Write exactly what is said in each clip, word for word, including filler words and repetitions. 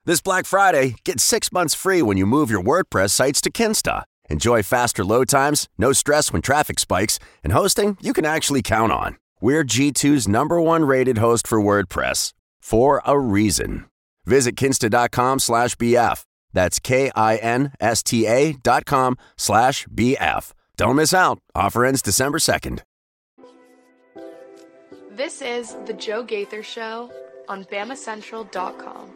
This Black Friday, get six months free when you move your WordPress sites to Kinsta. Enjoy faster load times, no stress when traffic spikes, and hosting you can actually count on. We're G two's number one rated host for WordPress, for a reason. Visit kinsta.com slash BF. That's K-I-N-S-T-A dot com slash B-F. Don't miss out. Offer ends December second. This is The Joe Gaither Show on Bama Central dot com.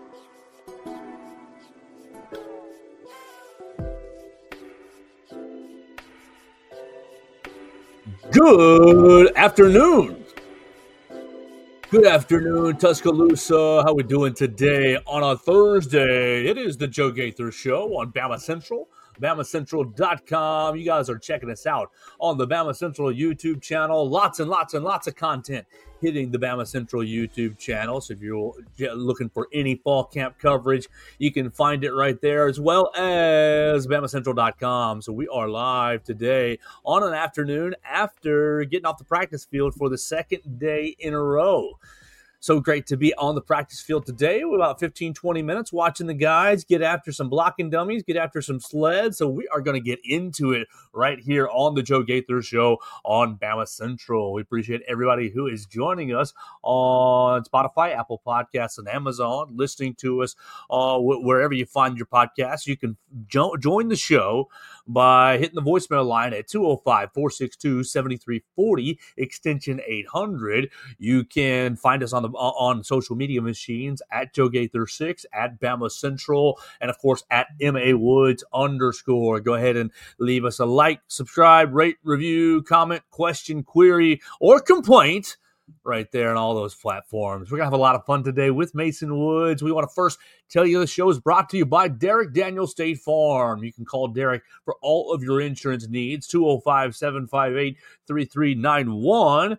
Good afternoon. Good afternoon, Tuscaloosa. How we doing today on a Thursday? It is the Joe Gaither Show on Bama Central, Bama Central dot com. You guys are checking us out on the Bama Central YouTube channel. Lots and lots and lots of content hitting the Bama Central YouTube channel. So if you're looking for any fall camp coverage, you can find it right there, as well as Bama Central dot com. So we are live today on an afternoon after getting off the practice field for the second day in a row. So great to be on the practice field today. We're about fifteen, twenty minutes watching the guys get after some blocking dummies, get after some sleds. So we are going to get into it right here on the Joe Gaither Show on Bama Central. We appreciate everybody who is joining us on Spotify, Apple Podcasts, and Amazon, listening to us uh, wh- wherever you find your podcasts. You can jo- join the show by hitting the voicemail line at two oh five, four six two, seven three four oh, extension eight hundred. You can find us on the on social media machines at Joe Gaither six, at Bama Central, and of course at M A Woods underscore. Go ahead and leave us a like, subscribe, rate, review, comment, question, query, or complaint right there on all those platforms. We're going to have a lot of fun today with Mason Woods. We want to first tell you the show is brought to you by Derek Daniel State Farm. You can call Derek for all of your insurance needs, two oh five, seven five eight, three three nine one.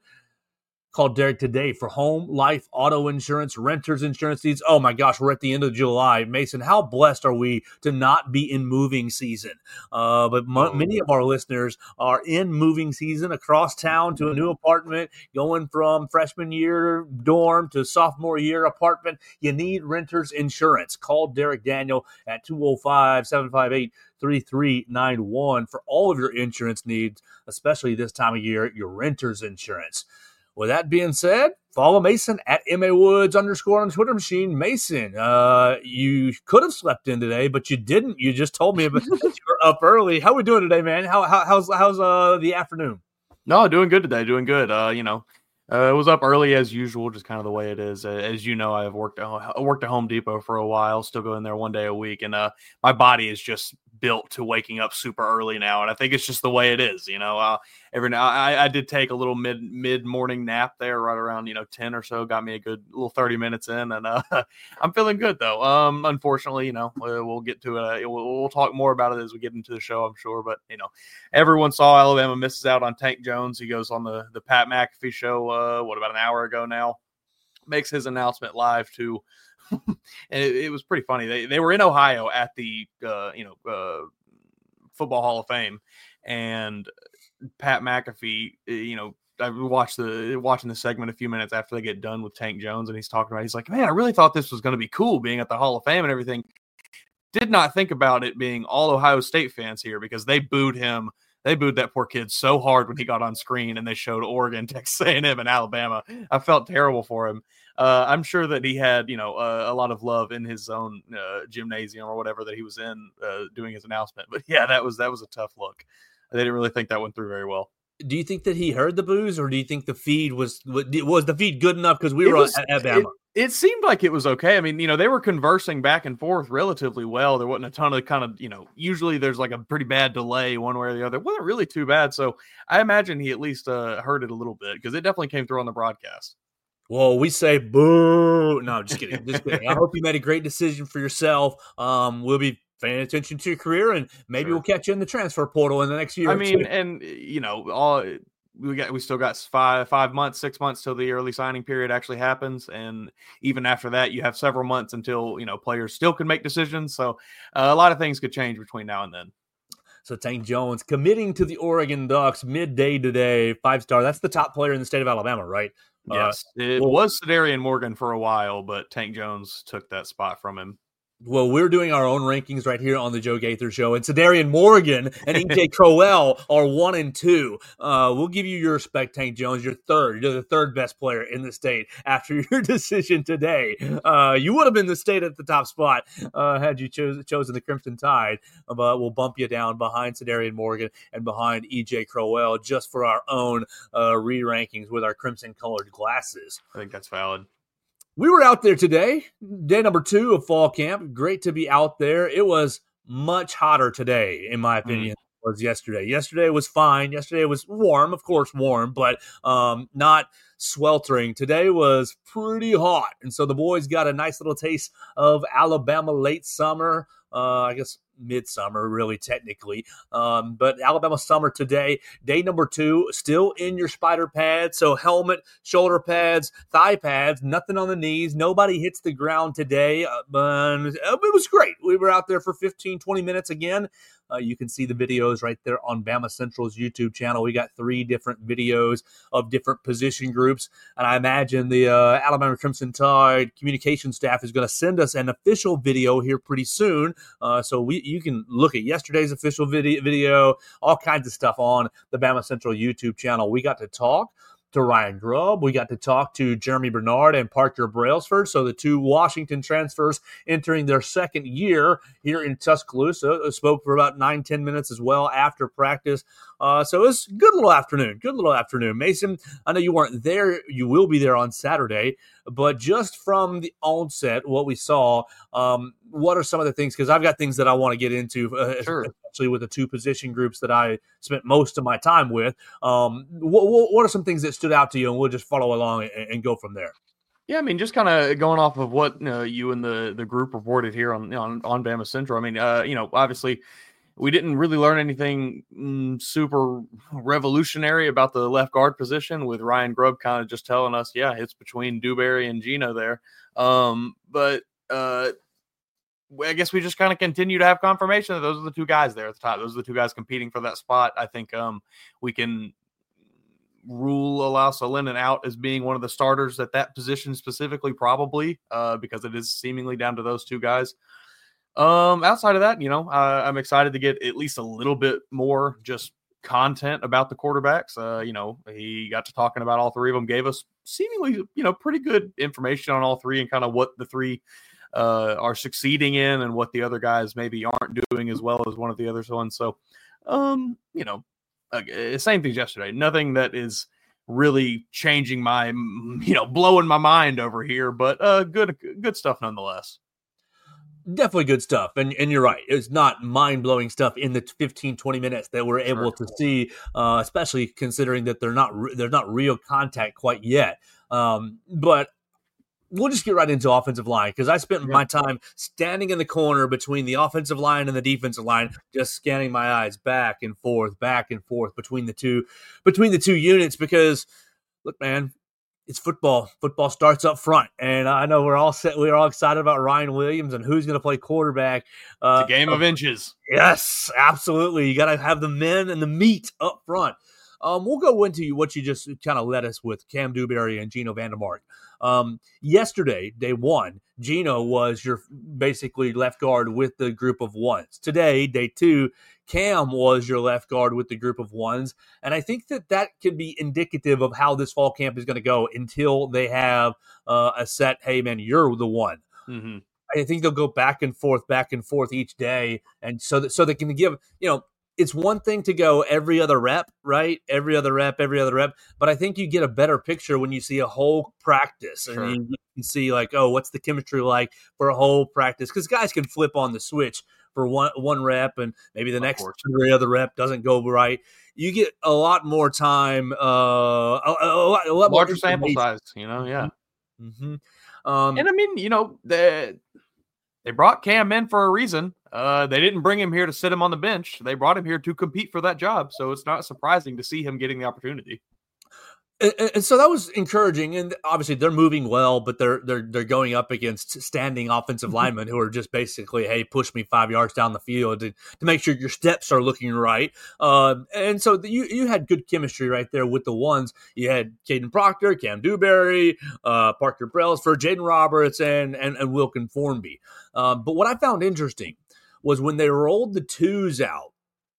Call Derek today for home, life, auto insurance, renter's insurance needs. Oh my gosh, we're at the end of July. Mason, how blessed are we to not be in moving season? Uh, but m- many of our listeners are in moving season across town to a new apartment, going from freshman year dorm to sophomore year apartment. You need renter's insurance. Call Derek Daniel at two oh five, seven five eight, three three nine one for all of your insurance needs, especially this time of year, your renter's insurance. With that being said, follow Mason at M A Woods underscore on the Twitter machine. Mason, uh, you could have slept in today, but you didn't. You just told me about you were up early. How are we doing today, man? How, how how's how's uh the afternoon? No, doing good today. Doing good. Uh, you know, uh, it was up early as usual, just kind of the way it is. Uh, as you know, I've worked I worked at Home Depot for a while, still going there one day a week, and uh, my body is just built to waking up super early now, and I think it's just the way it is. You know, uh, every now I, I did take a little mid mid morning nap there, right around you know ten or so, got me a good little thirty minutes in, and uh, I'm feeling good though. Um, unfortunately, you know, we'll get to it. Uh, we'll, we'll talk more about it as we get into the show, I'm sure. But you know, everyone saw Alabama misses out on Tank Jones. He goes on the the Pat McAfee show. Uh, what about an hour ago now? Makes his announcement live too. and it, it was pretty funny. They they were in Ohio at the uh, you know uh, Football Hall of Fame, and Pat McAfee, you know, I watched the watching the segment a few minutes after they get done with Tank Jones, and he's talking about. He's like, "Man, I really thought this was going to be cool being at the Hall of Fame and everything. Did not think about it being all Ohio State fans here because they booed him." They booed that poor kid so hard when he got on screen and they showed Oregon, Texas A and M, and Alabama. I felt terrible for him. Uh, I'm sure that he had, you know, uh, a lot of love in his own uh, gymnasium or whatever that he was in uh, doing his announcement. But yeah, that was that was a tough look. They didn't really think that went through very well. Do you think that he heard the boos, or do you think the feed was was the feed good enough because we it were was, at Alabama? It, it seemed like it was okay. I mean, you know, they were conversing back and forth relatively well. There wasn't a ton of kind of, you know, usually there's like a pretty bad delay one way or the other. It wasn't really too bad. So I imagine he at least uh, heard it a little bit because it definitely came through on the broadcast. Well, we say boo. No, just kidding. Just kidding. I hope you made a great decision for yourself. Um, we'll be paying attention to your career, and maybe Sure. we'll catch you in the transfer portal in the next year. I or mean, two. and you know, all we got, we still got five five months, six months till the early signing period actually happens, and even after that, you have several months until you know players still can make decisions. So uh, a lot of things could change between now and then. So Tank Jones committing to the Oregon Ducks midday today, five star. That's the top player in the state of Alabama, right? Yes, uh, it well, was Sedarian Morgan for a while, but Tank Jones took that spot from him. Well, we're doing our own rankings right here on the Joe Gaither Show, and Sedarian Morgan and E J Crowell are one and two. Uh, we'll give you your respect, Tank Jones. You're third. You're the third best player in the state after your decision today. Uh, you would have been the state at the top spot uh, had you chose, chosen the Crimson Tide, but we'll bump you down behind Sedarian Morgan and behind E J Crowell just for our own uh, re-rankings with our crimson-colored glasses. I think that's valid. We were out there today, day number two of fall camp. Great to be out there. It was much hotter today, in my opinion, mm. was yesterday. Yesterday was fine. Yesterday was warm, of course, warm, but um, not sweltering. Today was pretty hot, and so the boys got a nice little taste of Alabama late summer. Uh, I guess midsummer, really, technically. Um, but Alabama summer today, day number two, still in your spider pads. So helmet, shoulder pads, thigh pads, nothing on the knees. Nobody hits the ground today. Uh, but it was great. We were out there for fifteen, twenty minutes again. Uh, you can see the videos right there on Bama Central's YouTube channel. We got three different videos of different position groups. And I imagine the uh, Alabama Crimson Tide communication staff is going to send us an official video here pretty soon. Uh, so we you can look at yesterday's official video, video, all kinds of stuff on the Bama Central YouTube channel. We got to talk to Ryan Grubb. We got to talk to Jeremy Bernard and Parker Brailsford. So the two Washington transfers entering their second year here in Tuscaloosa spoke for about nine, ten minutes as well after practice. Uh, so it was a good little afternoon, good little afternoon. Mason, I know you weren't there. You will be there on Saturday. But just from the onset, what we saw, um, what are some of the things? Because I've got things that I want to get into, uh, sure. especially with the two position groups that I spent most of my time with. Um, what, what are some things that stood out to you? And we'll just follow along and, and go from there. Yeah, I mean, just kind of going off of what uh, you and the, the group reported here on, on, on Bama Central. I mean, uh, you know, obviously we didn't really learn anything mm, super revolutionary about the left guard position, with Ryan Grubb kind of just telling us, yeah, it's between Dewberry and Gino there. Um, but uh, I guess we just kind of continue to have confirmation that those are the two guys there at the top. Those are the two guys competing for that spot. I think um, we can rule Alausa Lennon out as being one of the starters at that position specifically, probably, uh, because it is seemingly down to those two guys. Um, outside of that, you know, uh, I'm excited to get at least a little bit more just content about the quarterbacks. Uh, you know, he got to talking about all three of them, gave us seemingly, you know, pretty good information on all three and kind of what the three uh, are succeeding in and what the other guys maybe aren't doing as well as one of the other ones. So, um, you know, uh, same things yesterday. Nothing that is really changing my, you know, blowing my mind over here, but uh, good, good stuff nonetheless. Definitely good stuff. And and you're right. It's not mind-blowing stuff in the fifteen, twenty minutes that we're able Sure. to see, uh, especially considering that they're not re- they're not real contact quite yet. Um, but we'll just get right into offensive line, because I spent Yeah. my time standing in the corner between the offensive line and the defensive line, just scanning my eyes back and forth, back and forth between the two between the two units. Because look, man, it's football. Football starts up front, and I know we're all set. We're all excited about Ryan Williams and who's going to play quarterback. Uh, It's a game of inches. Yes, absolutely. You got to have the men and the meat up front. Um, we'll go into what you just kind of led us with, Cam Dewberry and Gino Vandermark. Um, yesterday, day one, Gino was your basically left guard with the group of ones. Today, day two, Cam was your left guard with the group of ones. And I think that that can be indicative of how this fall camp is going to go until they have uh, a set, hey, man, you're the one. Mm-hmm. I think they'll go back and forth, back and forth each day. And so that so they can give, you know, it's one thing to go every other rep, right? Every other rep, every other rep. But I think you get a better picture when you see a whole practice. Sure. And you can see like, oh, what's the chemistry like for a whole practice? Because guys can flip on the switch for one one rep, and maybe the Of next course. every other rep doesn't go right. You get a lot more time, uh, a, a, a lot, a lot more Larger sample information. size, you know, yeah. Mm-hmm. Um, And I mean, you know, they, they brought Cam in for a reason. Uh, they didn't bring him here to sit him on the bench. They brought him here to compete for that job. So it's not surprising to see him getting the opportunity. And, and so that was encouraging, and obviously they're moving well, but they're they're they're going up against standing offensive linemen who are just basically, hey, push me five yards down the field to, to make sure your steps are looking right. Um, and so the, you you had good chemistry right there with the ones. You had Caden Proctor, Cam Dewberry, uh, Parker Brailsford, Jaden Roberts, and and, and Wilkin Formby. Um, but what I found interesting was when they rolled the twos out,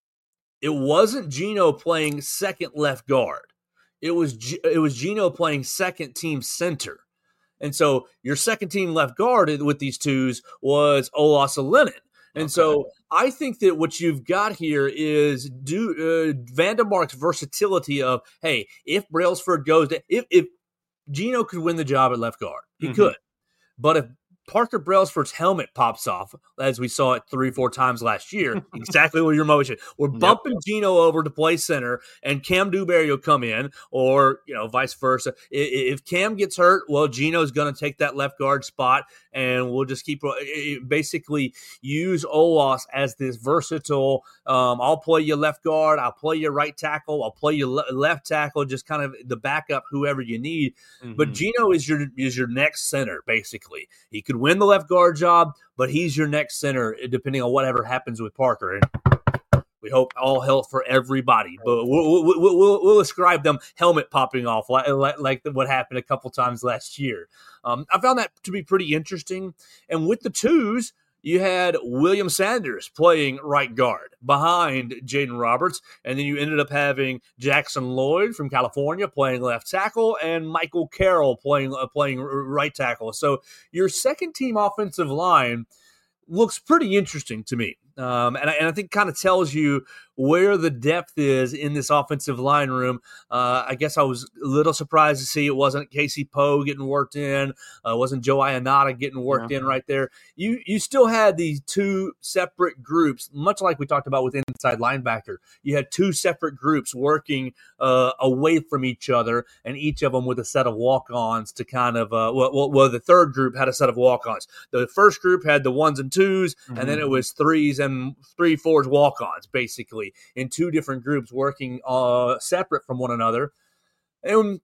it wasn't Gino playing second left guard. It was it was Gino playing second team center. And so your second team left guard with these twos was Olas Lennon. And okay. So I think that what you've got here is do, uh, Vandermark's versatility of, hey, if Brailsford goes to, if, if Gino could win the job at left guard, he mm-hmm. could. But if Parker Brailsford's helmet pops off, as we saw it three, four times last year, exactly what your motion. We're bumping yep. Gino over to play center, and Cam Dewberry will come in, or you know, vice versa. If Cam gets hurt, well, Gino's going to take that left guard spot, and we'll just keep basically use Olas as this versatile. Um, I'll play you left guard, I'll play you right tackle, I'll play you le- left tackle, just kind of the backup, whoever you need. Mm-hmm. But Gino is your is your next center, basically. He could win the left guard job, but he's your next center, depending on whatever happens with Parker. And we hope all health for everybody, but we'll, we'll, we'll, we'll ascribe them helmet popping off like, like, like what happened a couple times last year. Um, I found that to be pretty interesting. And with the twos, you had William Sanders playing right guard behind Jaden Roberts, and then you ended up having Jackson Lloyd from California playing left tackle, and Michael Carroll playing uh, playing right tackle. So your second team offensive line looks pretty interesting to me. Um, and, I, and I think kind of tells you where the depth is in this offensive line room. Uh, I guess I was a little surprised to see it wasn't Casey Poe getting worked in. Uh, wasn't Joe Ionata getting worked yeah. in right there. You you still had these two separate groups, much like we talked about with inside linebacker. You had two separate groups working uh, away from each other, and each of them with a set of walk-ons to kind of uh, – well, well, the third group had a set of walk-ons. The first group had the ones and twos, mm-hmm. and then it was threes and three, fours, walk-ons, basically, in two different groups working uh, separate from one another. And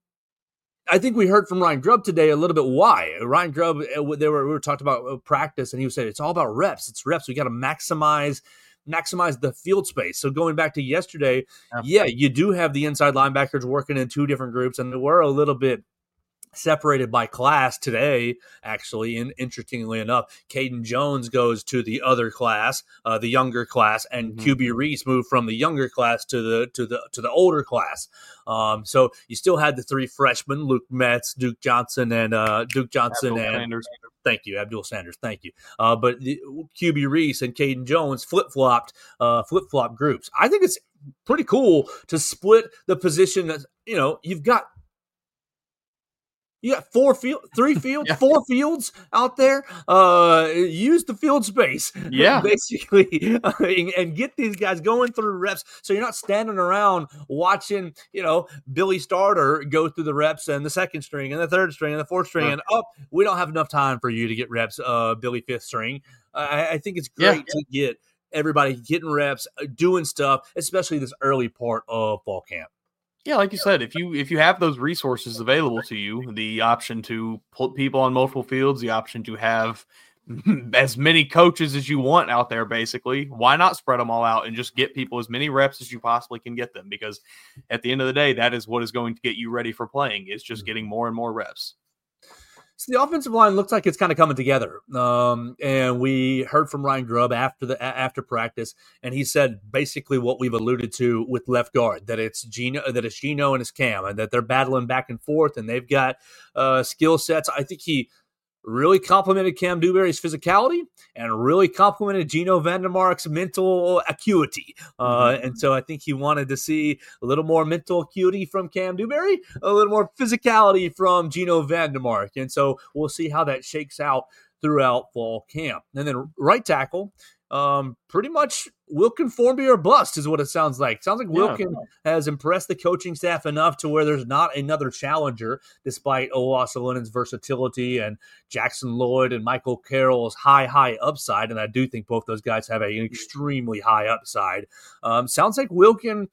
I think we heard from Ryan Grubb today a little bit why. Ryan Grubb, they were, we were talking about practice, and he said it's all about reps. It's reps. We got to maximize maximize the field space. So going back to yesterday, yeah, you do have the inside linebackers working in two different groups, and we're a little bit separated by class today, actually. And interestingly enough, Caden Jones goes to the other class, uh, the younger class, and mm-hmm. Q B Reese moved from the younger class to the to the to the older class. Um, so you still had the three freshmen: Luke Metz, Duke Johnson, and uh, Duke Johnson Abdul and Sanders. Thank you, Abdul Sanders. Thank you. Uh, but the, Q B Reese and Caden Jones flip flopped, uh, flip flop groups. I think it's pretty cool to split the position. That, you know, you've got. You got four field, three fields, yeah. four fields out there. Uh, use the field space, yeah, basically, uh, and, and get these guys going through reps. So you're not standing around watching, you know, Billy Starter go through the reps and the second string and the third string and the fourth string, right. and oh, we don't have enough time for you to get reps, uh, Billy fifth string. Uh, I, I think it's great yeah. to get everybody getting reps, doing stuff, especially this early part of fall camp. Yeah, like you said, if you if you have those resources available to you, the option to put people on multiple fields, the option to have as many coaches as you want out there, basically, why not spread them all out and just get people as many reps as you possibly can get them? Because at the end of the day, that is what is going to get you ready for playing, is just getting more and more reps. So the offensive line looks like it's kind of coming together. Um, and we heard from Ryan Grubb after the after practice, and he said basically what we've alluded to with left guard, that it's Gino, that it's Gino and it's Cam, and that they're battling back and forth, and they've got uh, skill sets. I think he really complimented Cam Dewberry's physicality and really complimented Gino Vandermark's mental acuity. Uh, mm-hmm. And so I think he wanted to see a little more mental acuity from Cam Dewberry, a little more physicality from Gino Vandermark. And so we'll see how that shakes out throughout fall camp. And then right tackle, um, pretty much Wilkin Formby or bust is what it sounds like. Sounds like Wilkin yeah. has impressed the coaching staff enough to where there's not another challenger, despite Olas Lennon's versatility and Jackson Lloyd and Michael Carroll's high, high upside. And I do think both those guys have an extremely high upside. Um, sounds like Wilkin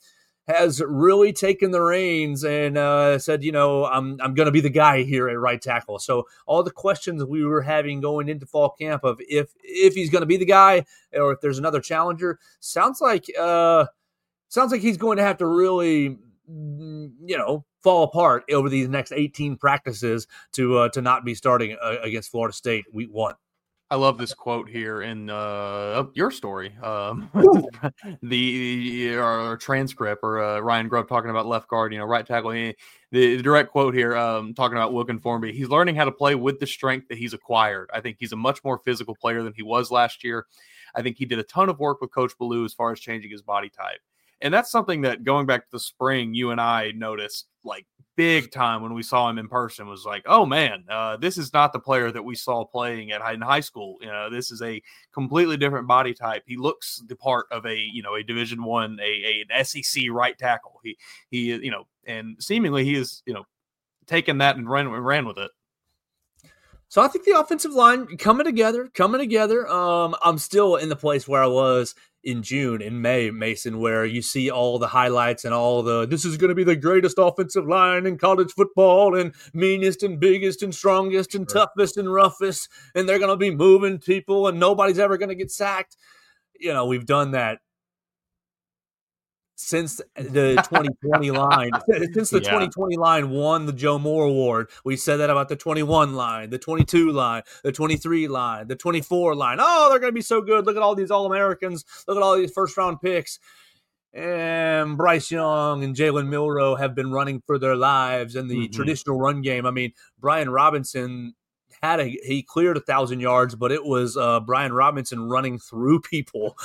has really taken the reins and uh, said, you know, I'm I'm going to be the guy here at right tackle. So all the questions we were having going into fall camp of if if he's going to be the guy or if there's another challenger, sounds like uh, sounds like he's going to have to really, you know, fall apart over these next eighteen practices to uh, to not be starting uh, against Florida State week one. I love this quote here in uh, your story, um, the or transcript, or uh, Ryan Grubb talking about left guard, you know, right tackle. He, the, the direct quote here, um, talking about Wilkin Formby. He's learning how to play with the strength that he's acquired. I think he's a much more physical player than he was last year. I think he did a ton of work with Coach Ballou as far as changing his body type. And that's something that going back to the spring, you and I noticed like big time when we saw him in person was like, oh man, uh, this is not the player that we saw playing at in high school. You know, this is a completely different body type. He looks the part of a, you know, a Division One, a, a an S E C right tackle. He, he, you know, and seemingly he is, you know, taken that and ran, ran with it. So I think the offensive line coming together, coming together. Um, I'm still in the place where I was in June, in May, Mason, where you see all the highlights and all the, this is going to be the greatest offensive line in college football and meanest and biggest and strongest and Sure. toughest and roughest. And they're going to be moving people and nobody's ever going to get sacked. You know, we've done that since the twenty twenty line, since the Yeah. twenty twenty line won the Joe Moore Award. We said that about the twenty-one line, the twenty-two line, the twenty-three line, the twenty-four line. Oh, they're going to be so good. Look at all these All-Americans. Look at all these first-round picks. And Bryce Young and Jalen Milroe have been running for their lives in the Mm-hmm. traditional run game. I mean, Brian Robinson had a he cleared a thousand yards, but it was uh, Brian Robinson running through people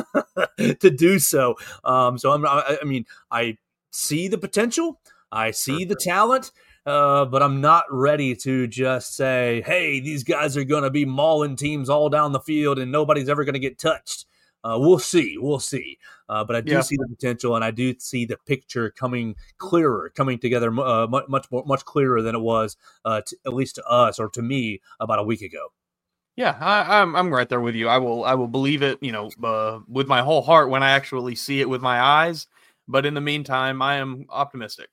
to do so. Um, so I'm, I, I mean, I see the potential, I see the talent, uh, but I'm not ready to just say, "Hey, these guys are going to be mauling teams all down the field, and nobody's ever going to get touched." Uh, we'll see, we'll see. Uh, but I do Yeah. see the potential, and I do see the picture coming clearer, coming together uh, much, much more, much clearer than it was, uh, to, at least to us or to me, about a week ago. Yeah, I, I'm I'm right there with you. I will I will believe it, you know, uh, with my whole heart when I actually see it with my eyes. But in the meantime, I am optimistic.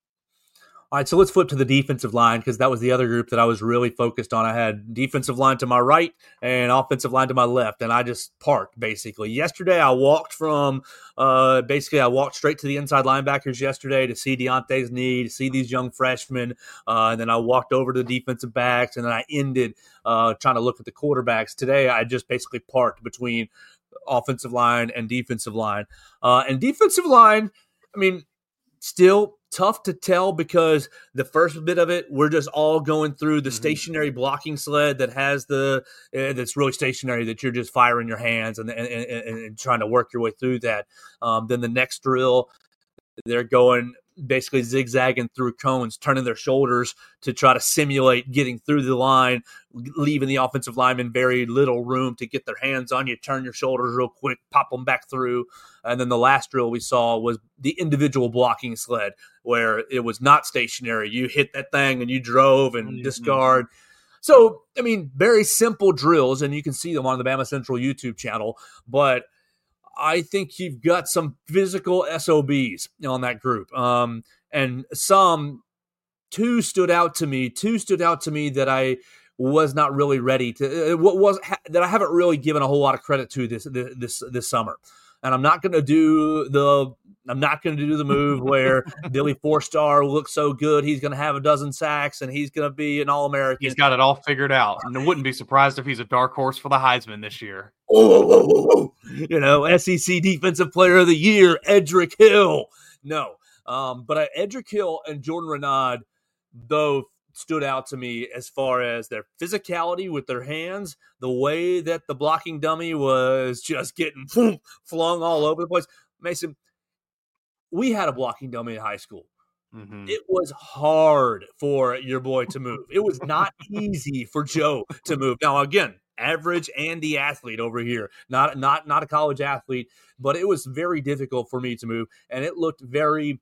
All right, so let's flip to the defensive line because that was the other group that I was really focused on. I had defensive line to my right and offensive line to my left, and I just parked basically. Yesterday, I walked from uh, basically I walked straight to the inside linebackers yesterday to see Deontay's knee, to see these young freshmen, uh, and then I walked over to the defensive backs, and then I ended uh, trying to look at the quarterbacks. Today, I just basically parked between offensive line and defensive line. Uh, and defensive line, I mean, still tough to tell because the first bit of it, we're just all going through the mm-hmm. stationary blocking sled that has the uh, that's really stationary that you're just firing your hands and and, and, and trying to work your way through that. Um, then the next drill, they're going basically zigzagging through cones, turning their shoulders to try to simulate getting through the line, leaving the offensive lineman very little room to get their hands on you, turn your shoulders real quick, pop them back through. And then the last drill we saw was the individual blocking sled where it was not stationary. You hit that thing and you drove and mm-hmm. discard. So, I mean, very simple drills, and you can see them on the Bama Central YouTube channel, but I think you've got some physical S O Bs on that group. Um, and some, two stood out to me, two stood out to me that I was not really ready to, what was, that I haven't really given a whole lot of credit to this, this, this summer. And I'm not going to do the, I'm not going to do the move where Billy Four-Star looks so good. He's going to have a dozen sacks and he's going to be an All-American. He's got it all figured out. And I wouldn't be surprised if he's a dark horse for the Heisman this year. Oh, oh, oh, oh. You know, S E C Defensive Player of the Year, Edric Hill. No. Um, but uh, Edric Hill and Jordan Renaud both stood out to me as far as their physicality with their hands, the way that the blocking dummy was just getting boom, flung all over the place. Mason, we had a blocking dummy in high school. Mm-hmm. It was hard for your boy to move. It was not easy for Joe to move. Now, again, average Andy athlete over here, not not not a college athlete, but it was very difficult for me to move, and it looked very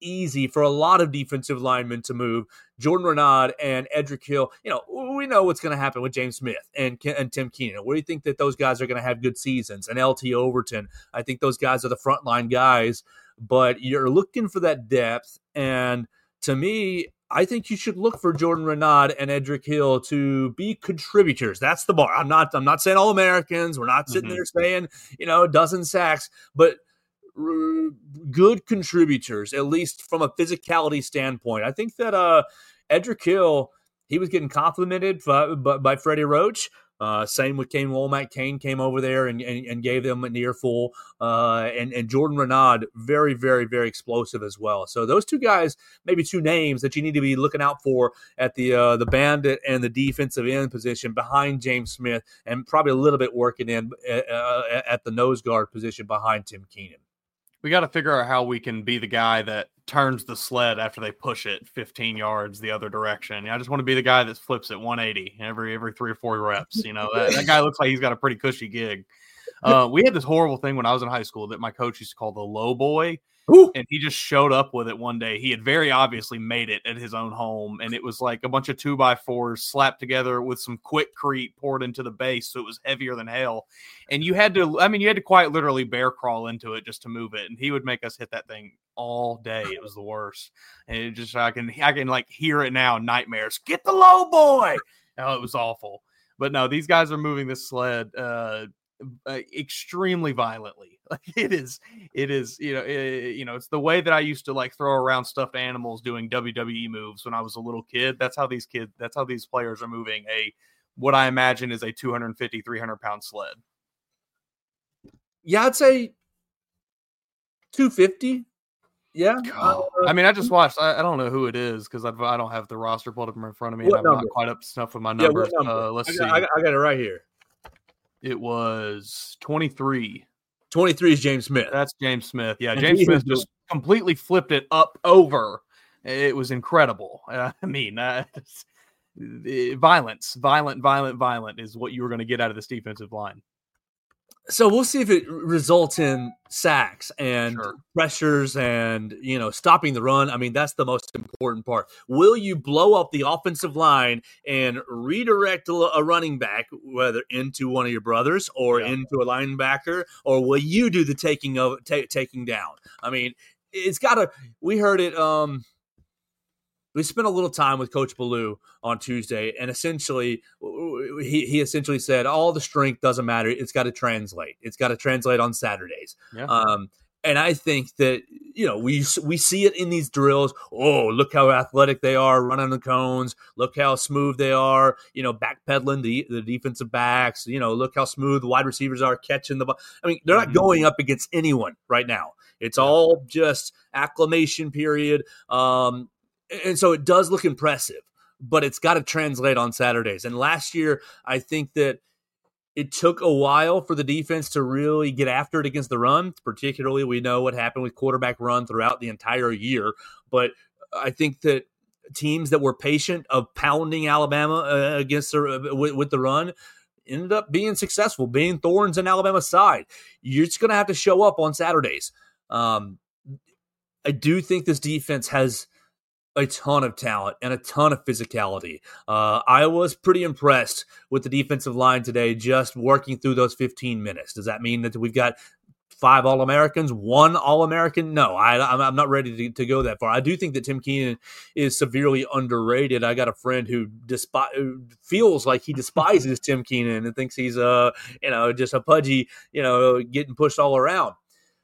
easy for a lot of defensive linemen to move. Jordan Renaud and Edric Hill, you know, we know what's going to happen with James Smith and, and Tim Keenan. Where do you think that those guys are going to have good seasons? And L T Overton, I think those guys are the frontline guys, but you're looking for that depth. And to me, I think you should look for Jordan Renaud and Edric Hill to be contributors. That's the bar. I'm not, I'm not saying all Americans. We're not sitting mm-hmm. there saying, you know, a dozen sacks, but r- good contributors, at least from a physicality standpoint. I think that uh, Edric Hill, he was getting complimented by, by, by Freddie Roach. Uh, same with Kane Womack. Kane came over there and, and, and gave them a near full. Uh, and, and Jordan Renaud, very, very, very explosive as well. So those two guys, maybe two names that you need to be looking out for at the uh, the bandit and the defensive end position behind James Smith, and probably a little bit working in uh, at the nose guard position behind Tim Keenan. We got to figure out how we can be the guy that turns the sled after they push it fifteen yards the other direction. I just want to be the guy that flips it one eighty every every three or four reps. You know, that, that guy looks like he's got a pretty cushy gig. Uh, we had this horrible thing when I was in high school that my coach used to call the low boy. Ooh. And he just showed up with it one day. He had very obviously made it at his own home, and it was like a bunch of two by fours slapped together with some Quikrete poured into the base, so it was heavier than hell. And you had to, I mean, you had to quite literally bear crawl into it just to move it. And he would make us hit that thing all day. It was the worst. And it just, I can, I can like hear it now, nightmares. Get the low boy. Oh, it was awful. But no, these guys are moving this sled uh, uh, extremely violently. Like it is, it is, you know, it, you know, it's the way that I used to like throw around stuffed animals doing W W E moves when I was a little kid. That's how these kids, that's how these players are moving a, what I imagine is a two fifty, three hundred pound sled. Yeah, I'd say two fifty. Yeah. Uh, I mean, I just watched, I, I don't know who it is because I, I don't have the roster pulled up in front of me. And I'm number? not quite up to snuff with my numbers. Yeah, number? uh, let's I see. Got, I, got, I got it right here. It was twenty-three. twenty-three is James Smith. That's James Smith. Yeah, James Smith just completely flipped it up over. It was incredible. Uh, I mean, uh, violence, violent, violent, violent is what you were going to get out of this defensive line. So we'll see if it results in sacks and sure. pressures and, you know, stopping the run. I mean, that's the most important part. Will you blow up the offensive line and redirect a running back, whether into one of your brothers or yeah. into a linebacker, or will you do the taking of t- taking down? I mean, it's got to – we heard it um, – we spent a little time with Coach Ballou on Tuesday, and essentially he, he essentially said all the strength doesn't matter. It's got to translate. It's got to translate on Saturdays. Yeah. Um, and I think that, you know, we we see it in these drills. Oh, look how athletic they are running the cones. Look how smooth they are, you know, backpedaling the, the defensive backs. You know, look how smooth the wide receivers are catching the ball. I mean, they're not mm-hmm. going up against anyone right now. It's all just acclimation period. Um And so it does look impressive, but it's got to translate on Saturdays. And last year, I think that it took a while for the defense to really get after it against the run. Particularly, we know what happened with quarterback run throughout the entire year. But I think that teams that were patient of pounding Alabama uh, against the, uh, with, with the run ended up being successful, being thorns in Alabama's side. You're just going to have to show up on Saturdays. Um, I do think this defense has a ton of talent and a ton of physicality. Uh, I was pretty impressed with the defensive line today, just working through those fifteen minutes. Does that mean that we've got five All-Americans, one All-American? No, I, I'm, I'm not ready to, to go that far. I do think that Tim Keenan is severely underrated. I got a friend who despi- who feels like he despises Tim Keenan and thinks he's uh, you know, just a pudgy, you know, getting pushed all around.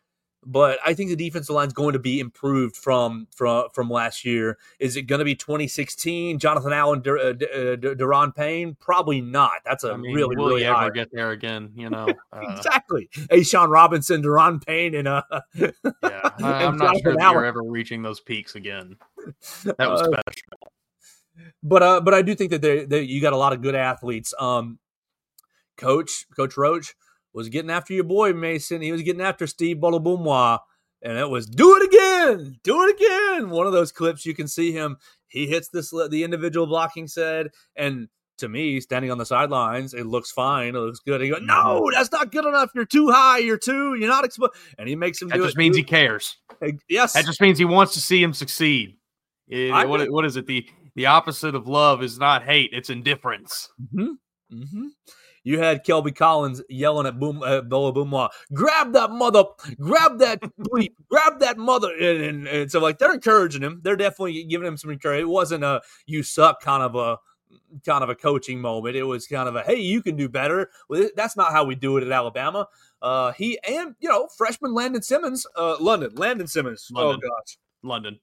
But I think the defensive line is going to be improved from from from last year. Is it going to be twenty sixteen? Jonathan Allen, De, uh, De, uh, De, Deron Payne? Probably not. That's a I mean, really, will really he high. ever get there again? You know, uh, exactly. A'Shawn Robinson, Deron Payne, and uh, yeah, I, I'm not sure that you're ever reaching those peaks again. That was uh, special. But uh, but I do think that they, they you got a lot of good athletes. Um, Coach Coach Roach was getting after your boy, Mason. He was getting after Steve Bolobumwa, and it was, do it again, do it again. One of those clips you can see him. He hits this the individual blocking set, and to me, standing on the sidelines, it looks fine. It looks good. He goes, no, that's not good enough. You're too high. You're too, you're not exposed. And he makes him that do it. That just means too. he cares. Yes. That just means he wants to see him succeed. It, I what, mean- what is it? The the opposite of love is not hate, it's indifference. Mm-hmm. Mm-hmm. You had Kelby Collins yelling at Boom, uh, Boa Boomaw, grab that mother, grab that bleep, grab that mother. And, and, and so, like, they're encouraging him. They're definitely giving him some encouragement. It wasn't a you suck kind of a kind of a coaching moment. It was kind of a, hey, you can do better. Well, that's not how we do it at Alabama. Uh, he and, you know, freshman Landon Simmons, uh, London, Landon Simmons. London. Oh, gosh. London.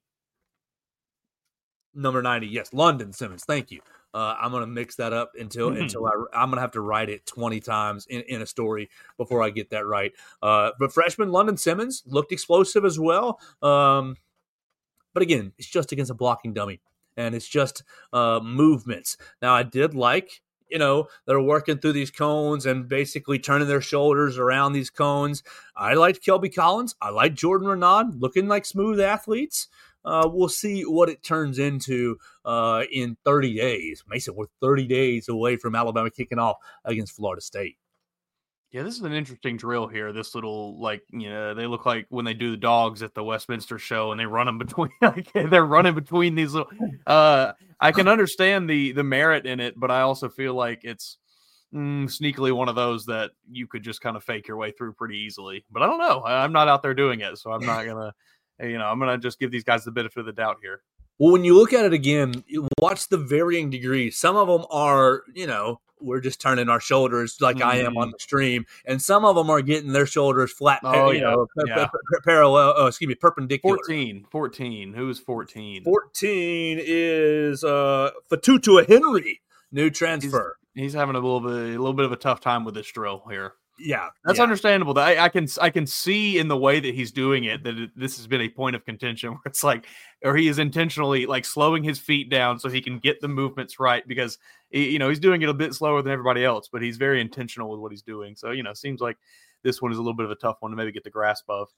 Number ninety, yes, London Simmons. Thank you. Uh, I'm gonna mix that up until Mm-hmm. until I I'm gonna have to write it twenty times in, in a story before I get that right. Uh, but freshman London Simmons looked explosive as well. Um, but again, it's just against a blocking dummy, and it's just uh, movements. Now, I did like, you know, they're working through these cones and basically turning their shoulders around these cones. I liked Kelby Collins. I liked Jordan Renaud, looking like smooth athletes. Uh, we'll see what it turns into uh, in thirty days. Mason, we're thirty days away from Alabama kicking off against Florida State. Yeah, this is an interesting drill here. This little, like, you know, they look like when they do the dogs at the Westminster show and they run them between, like, they're running between these little, uh, I can understand the, the merit in it, but I also feel like it's mm, sneakily one of those that you could just kind of fake your way through pretty easily, but I don't know. I, I'm not out there doing it. So I'm not going to, you know, I'm going to just give these guys the benefit of the doubt here. Well, when you look at it again, you watch the varying degrees. Some of them are, you know, we're just turning our shoulders like mm-hmm. I am on the stream, and some of them are getting their shoulders flat, oh, you yeah. know, yeah. parallel. Oh, excuse me, perpendicular. fourteen, fourteen. Who's fourteen? Fourteen is uh, Fatutua Henry, new transfer. He's, he's having a little bit, a little bit of a tough time with this drill here. Yeah, that's yeah. understandable. I, I can I can see in the way that he's doing it that it, this has been a point of contention where it's like, or he is intentionally like slowing his feet down so he can get the movements right, because he, you know, he's doing it a bit slower than everybody else, but he's very intentional with what he's doing. So, you know, seems like this one is a little bit of a tough one to maybe get the grasp of.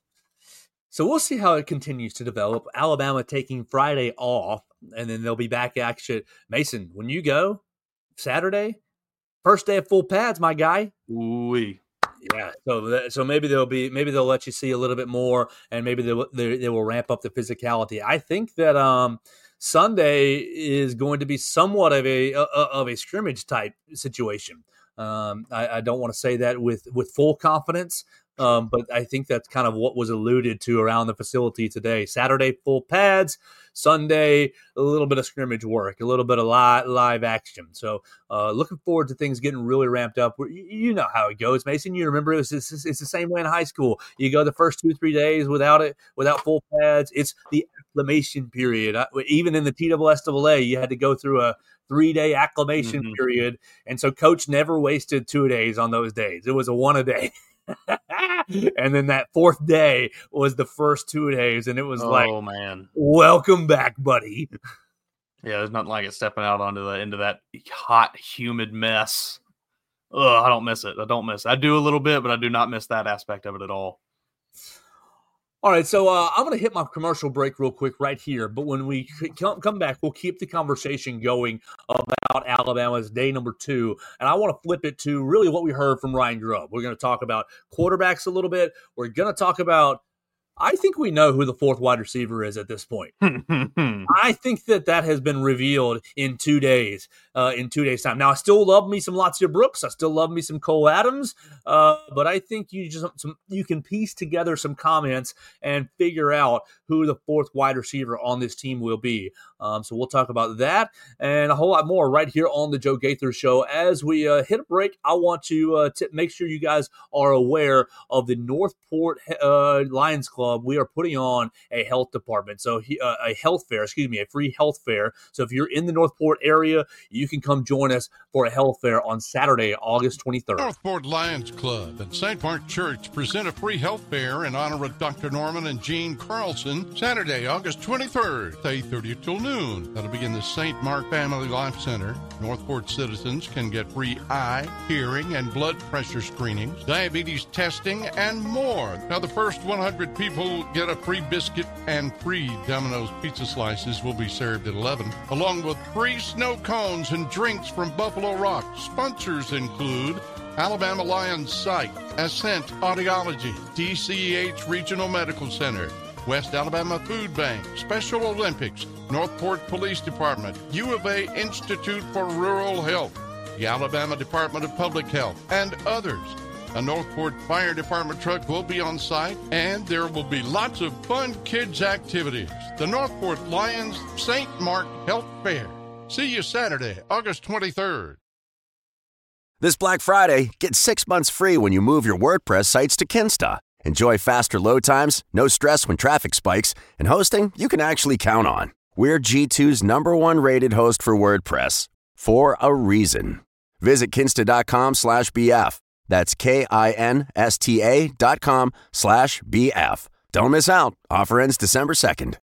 So we'll see how it continues to develop. Alabama taking Friday off, and then they'll be back action. Mason, when you go Saturday, first day of full pads, my guy. Ooh-wee. Yeah, so so maybe they'll be maybe they'll let you see a little bit more, and maybe they they, they will ramp up the physicality. I think that um, Sunday is going to be somewhat of a, a of a scrimmage type situation. Um, I, I don't want to say that with with full confidence, um, but I think that's kind of what was alluded to around the facility today. Saturday full pads, Sunday a little bit of scrimmage work, a little bit of live, live action. So uh, looking forward to things getting really ramped up. You know how it goes, Mason. You remember it was, it's, it's the same way in high school. You go the first two, three days without it, without full pads. It's the acclimation period. Even in the T S S A A, you had to go through a three-day acclimation mm-hmm. period. And so coach never wasted two days on those days. It was a one a day. And then that fourth day was the first two days, and it was oh, like, man, welcome back, buddy. Yeah, there's nothing like it stepping out onto the into that hot, humid mess. Ugh, I don't miss it. I don't miss it. I do a little bit, but I do not miss that aspect of it at all. All right, so uh, I'm going to hit my commercial break real quick right here. But when we come, come back, we'll keep the conversation going about Alabama's day number two. And I want to flip it to really what we heard from Ryan Grubb. We're going to talk about quarterbacks a little bit. We're going to talk about, I think we know who the fourth wide receiver is at this point. I think that that has been revealed in two days, uh, in two days' time. Now, I still love me some Latia Brooks. I still love me some Cole Adams. Uh, but I think you just some, you can piece together some comments and figure out who the fourth wide receiver on this team will be. Um, so we'll talk about that and a whole lot more right here on the Joe Gaither Show. As we uh, hit a break, I want to uh, t- make sure you guys are aware of the Northport uh, Lions Club. We are putting on a health department, so he, uh, a health fair, excuse me, a free health fair. So if you're in the Northport area, you can come join us for a health fair on Saturday, August twenty-third. Northport Lions Club and Saint Mark Church present a free health fair in honor of Doctor Norman and Jean Carlson, Saturday, August twenty-third, eight thirty till noon. That'll be in the Saint Mark Family Life Center. Northport citizens can get free eye, hearing, and blood pressure screenings, diabetes testing, and more. Now, the first one hundred people get a free biscuit, and free Domino's pizza slices will be served at eleven, along with free snow cones and drinks from Buffalo Rock. Sponsors include Alabama Lions Site, Ascent Audiology, D C E H Regional Medical Center, West Alabama Food Bank, Special Olympics, Northport Police Department, U of A Institute for Rural Health, the Alabama Department of Public Health, and others. A Northport Fire Department truck will be on site, and there will be lots of fun kids' activities. The Northport Lions Saint Mark Health Fair. See you Saturday, August twenty-third. This Black Friday, get six months free when you move your WordPress sites to Kinsta. Enjoy faster load times, no stress when traffic spikes, and hosting you can actually count on. We're G two's number one rated host for WordPress, for a reason. Visit kinsta.com slash BF. That's K-I-N-S-T-A dot com slash B-F. Don't miss out. Offer ends December second.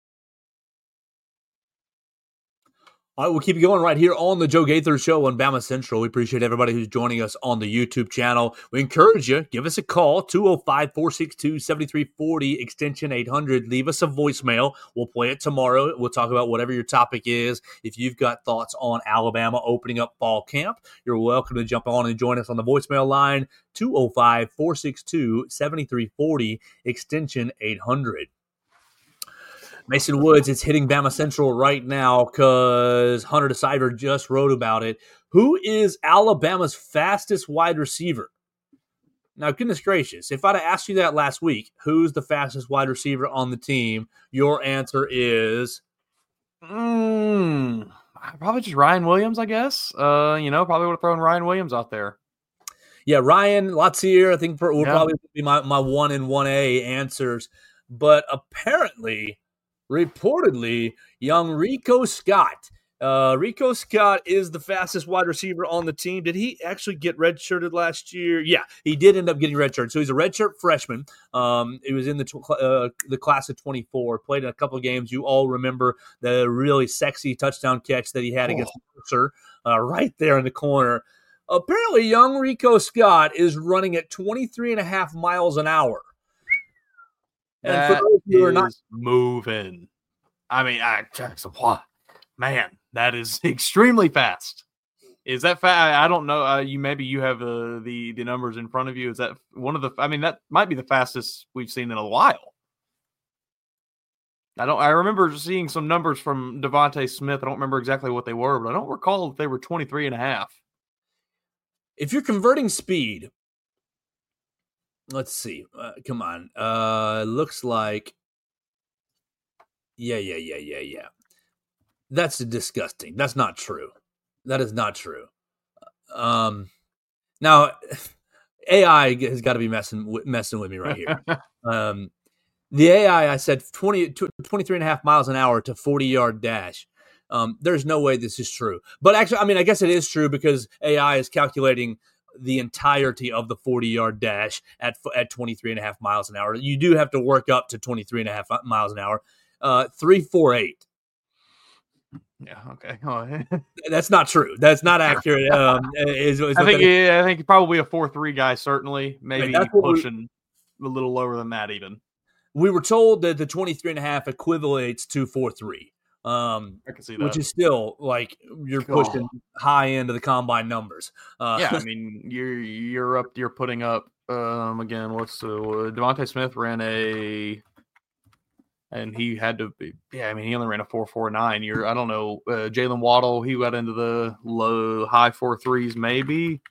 All right, we'll keep it going right here on the Joe Gaither Show on Bama Central. We appreciate everybody who's joining us on the YouTube channel. We encourage you, give us a call, two oh five, four six two, seven three four oh, extension eight hundred. Leave us a voicemail. We'll play it tomorrow. We'll talk about whatever your topic is. If you've got thoughts on Alabama opening up fall camp, you're welcome to jump on and join us on the voicemail line, two oh five, four six two, seven three four oh, extension eight hundred. Mason Woods, it's hitting Bama Central right now because Hunter DeCiver just wrote about it. Who is Alabama's fastest wide receiver? Now, goodness gracious, if I'd have asked you that last week, who's the fastest wide receiver on the team, your answer is? Mm, probably just Ryan Williams, I guess. Uh, you know, probably would have thrown Ryan Williams out there. Yeah, Ryan Latsier, I think will yeah. probably be my, my one and one A answers. But apparently, reportedly, young Rico Scott. Uh, Rico Scott is the fastest wide receiver on the team. Did he actually get redshirted last year? Yeah, he did end up getting redshirted. So he's a redshirt freshman. Um, he was in the tw- uh, the class of twenty-four. Played in a couple of games. You all remember the really sexy touchdown catch that he had oh. against Mercer, uh, right there in the corner. Apparently, young Rico Scott is running at twenty-three and a half miles an hour. And that for those who are not moving, I mean, I what man, that is extremely fast. Is that fast? I don't know. Uh, you maybe you have uh, the the numbers in front of you. Is that one of the? I mean, that might be the fastest we've seen in a while. I don't. I remember seeing some numbers from Devontae Smith. I don't remember exactly what they were, but I don't recall if they were twenty-three and a half. If you're converting speed. Let's see. Uh, come on. Uh, looks like. Yeah, yeah, yeah, yeah, yeah. That's disgusting. That's not true. That is not true. Um, now, A I has got to be messing messing with me right here. um, the A I, I said twenty, twenty-three and a half miles an hour to forty-yard dash. Um, there's no way this is true. But actually, I mean, I guess it is true because A I is calculating the entirety of the forty-yard dash at at twenty-three and a half miles an hour. You do have to work up to twenty-three and a half miles an hour. Uh, three forty-eight. Yeah, okay. Oh. That's not true. That's not accurate. Um, is, is I think yeah, I think probably a four three guy, certainly. Maybe right, pushing we, a little lower than that even. We were told that the twenty-three and a half equivalates to four three. Um, I can see that. Which is still like you're pushing oh. high into the combine numbers. Uh, yeah, I mean you're you're up. You're putting up um, again. What's uh, Devontae Smith ran a, and he had to be. Yeah, I mean he only ran a four four nine. You're I don't know. Uh, Jalen Waddle he got into the low high four threes maybe.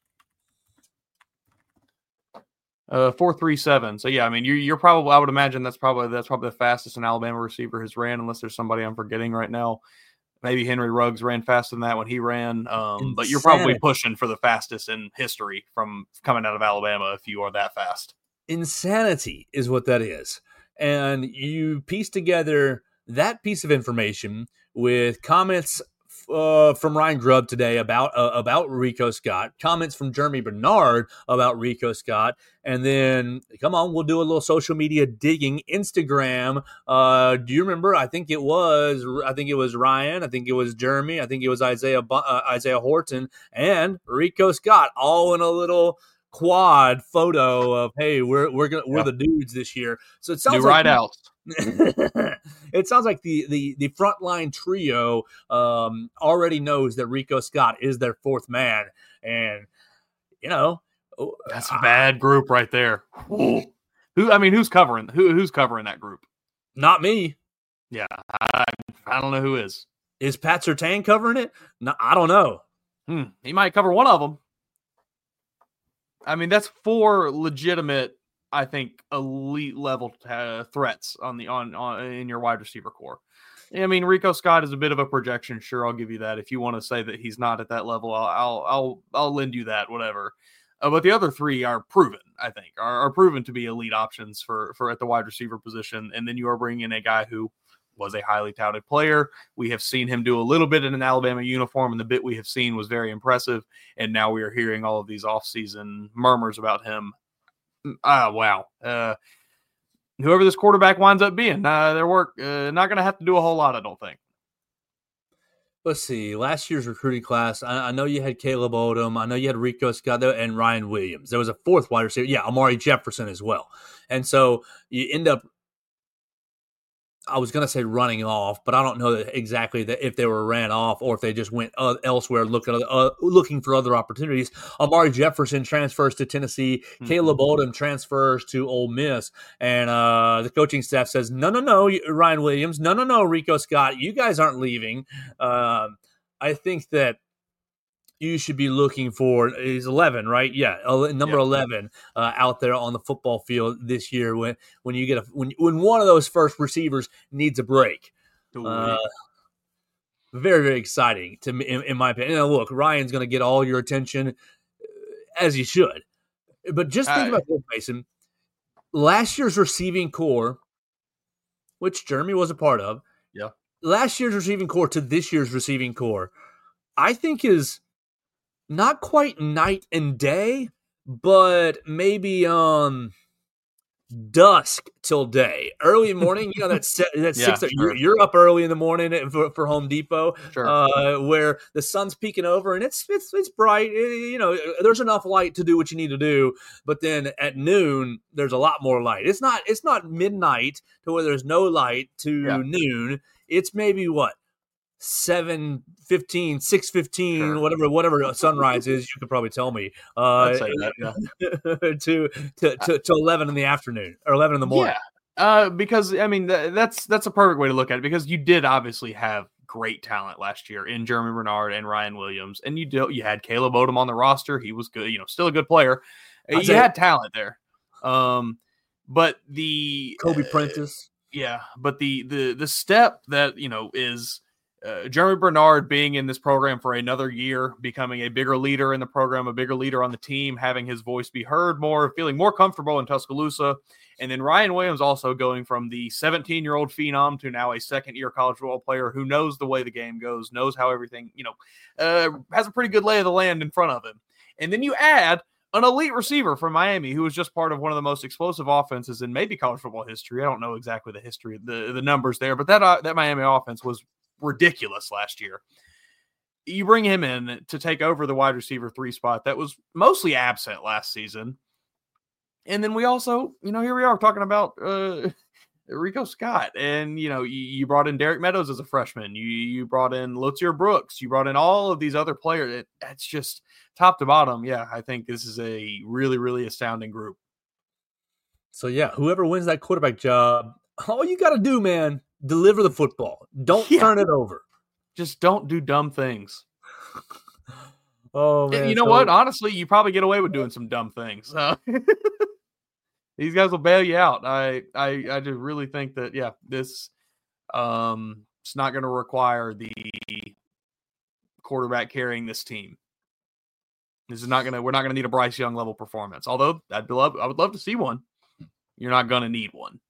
Uh, four three seven. So yeah, I mean, you're you're probably. I would imagine that's probably that's probably the fastest an Alabama receiver has ran, unless there's somebody I'm forgetting right now. Maybe Henry Ruggs ran faster than that when he ran. Um, but you're probably pushing for the fastest in history from coming out of Alabama if you are that fast. Insanity is what that is, and you piece together that piece of information with comments Uh, from Ryan Grubb today about uh, about Rico Scott, comments from Jeremy Bernard about Rico Scott, and then come on, we'll do a little social media digging. Instagram. Uh, do you remember? I think it was. I think it was Ryan. I think it was Jeremy. I think it was Isaiah uh, Isaiah Horton and Rico Scott, all in a little quad photo of hey, we're we're gonna, we're yep. the dudes this year. So it sounds New like ride out. It sounds like the the the frontline trio um, already knows that Rico Scott is their fourth man, and you know that's a bad group right there. Who I mean, who's covering who who's covering that group? Not me. Yeah, I, I don't know who is. Is Pat Surtain covering it? No, I don't know. Hmm, he might cover one of them. I mean, that's four legitimate, I think, elite level uh, threats on the on, on in your wide receiver core. I mean, Rico Scott is a bit of a projection. Sure, I'll give you that. If you want to say that he's not at that level, I'll I'll I'll, I'll lend you that. Whatever. Uh, but the other three are proven. I think are, are proven to be elite options for for at the wide receiver position. And then you are bringing in a guy who was a highly touted player. We have seen him do a little bit in an Alabama uniform, and the bit we have seen was very impressive. And now we are hearing all of these offseason murmurs about him. Ah, wow. Uh, whoever this quarterback winds up being, uh, their work uh, not going to have to do a whole lot, I don't think. Let's see. Last year's recruiting class, I, I know you had Caleb Odom. I know you had Rico Scott and Ryan Williams. There was a fourth wide receiver. Yeah, Amari Jefferson as well. And so you end up, I was going to say running off, but I don't know exactly that if they were ran off or if they just went uh, elsewhere looking uh, looking for other opportunities. Amari Jefferson transfers to Tennessee. Mm-hmm. Caleb Odom transfers to Ole Miss. And uh, the coaching staff says, no, no, no, Ryan Williams. No, no, no, Rico Scott. You guys aren't leaving. Uh, I think that you should be looking for is eleven, right? Yeah, number yeah. eleven uh, out there on the football field this year. When when you get a when when one of those first receivers needs a break, uh, very very exciting to me, in, in my opinion. And look, Ryan's going to get all your attention as he should, but just think I, about this, Mason. Last year's receiving core, which Jeremy was a part of, yeah. Last year's receiving core to this year's receiving core, I think is not quite night and day, but maybe um dusk till day. Early morning, you know, that's that's yeah, six. Sure. You're, you're up early in the morning for, for Home Depot, sure. uh, where the sun's peeking over and it's it's it's bright. You know, there's enough light to do what you need to do. But then at noon, there's a lot more light. It's not it's not midnight to where there's no light to yeah. noon. It's maybe what? seven fifteen, six fifteen, sure. whatever whatever sunrise is, you could probably tell me. Uh, I'd say that, yeah. to, to, to, to eleven in the afternoon or eleven in the morning. Yeah, uh, because, I mean, th- that's that's a perfect way to look at it because you did obviously have great talent last year in Jeremy Bernard and Ryan Williams, and you do, you had Caleb Odom on the roster. He was good, you know, still a good player. You say, had talent there. Um, but the Kobe uh, Prentice. Yeah, but the the the step that, you know, is Uh, Jeremy Bernard being in this program for another year, becoming a bigger leader in the program, a bigger leader on the team, having his voice be heard more, feeling more comfortable in Tuscaloosa. And then Ryan Williams also going from the seventeen-year-old phenom to now a second-year college football player who knows the way the game goes, knows how everything, you know, uh, has a pretty good lay of the land in front of him. And then you add an elite receiver from Miami who was just part of one of the most explosive offenses in maybe college football history. I don't know exactly the history, the, the numbers there, but that uh, that Miami offense was ridiculous last year. You bring him in to take over the wide receiver three spot that was mostly absent last season. And then we also, you know, here we are talking about uh, Rico Scott. And, you know, you, you brought in Derek Meadows as a freshman. You you brought in Lotier Brooks. You brought in all of these other players. It, it's just top to bottom. Yeah, I think this is a really, really astounding group. So, yeah, whoever wins that quarterback job, all you got to do, man, deliver the football. Don't yeah. turn it over. Just don't do dumb things. Oh, man. You know so, what? Honestly, you probably get away with doing some dumb things. Uh, these guys will bail you out. I, I, I just really think that, yeah, this um, it's not going to require the quarterback carrying this team. This is not going to, we're not going to need a Bryce Young level performance. Although I'd love, I would love to see one. You're not going to need one.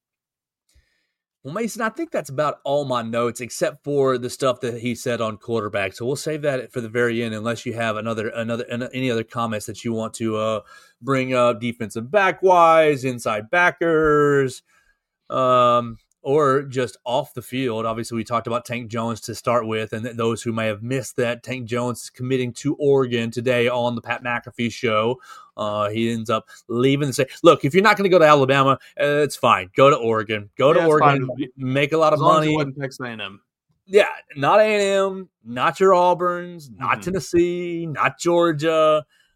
Well, Mason, I think that's about all my notes, except for the stuff that he said on quarterback. So we'll save that for the very end, unless you have another, another, any other comments that you want to uh, bring up, defensive back wise, inside backers, um, or just off the field. Obviously, we talked about Tank Jones to start with, and th- those who may have missed that, Tank Jones is committing to Oregon today on the Pat McAfee show. Uh, he ends up leaving and say, look, if you're not going to go to Alabama, uh, it's fine. Go to Oregon. Go yeah, to Oregon. Make a lot of as long money. As it wasn't Texas A and M. Yeah, not A and M, not your Auburns, not mm-hmm. Tennessee, not Georgia.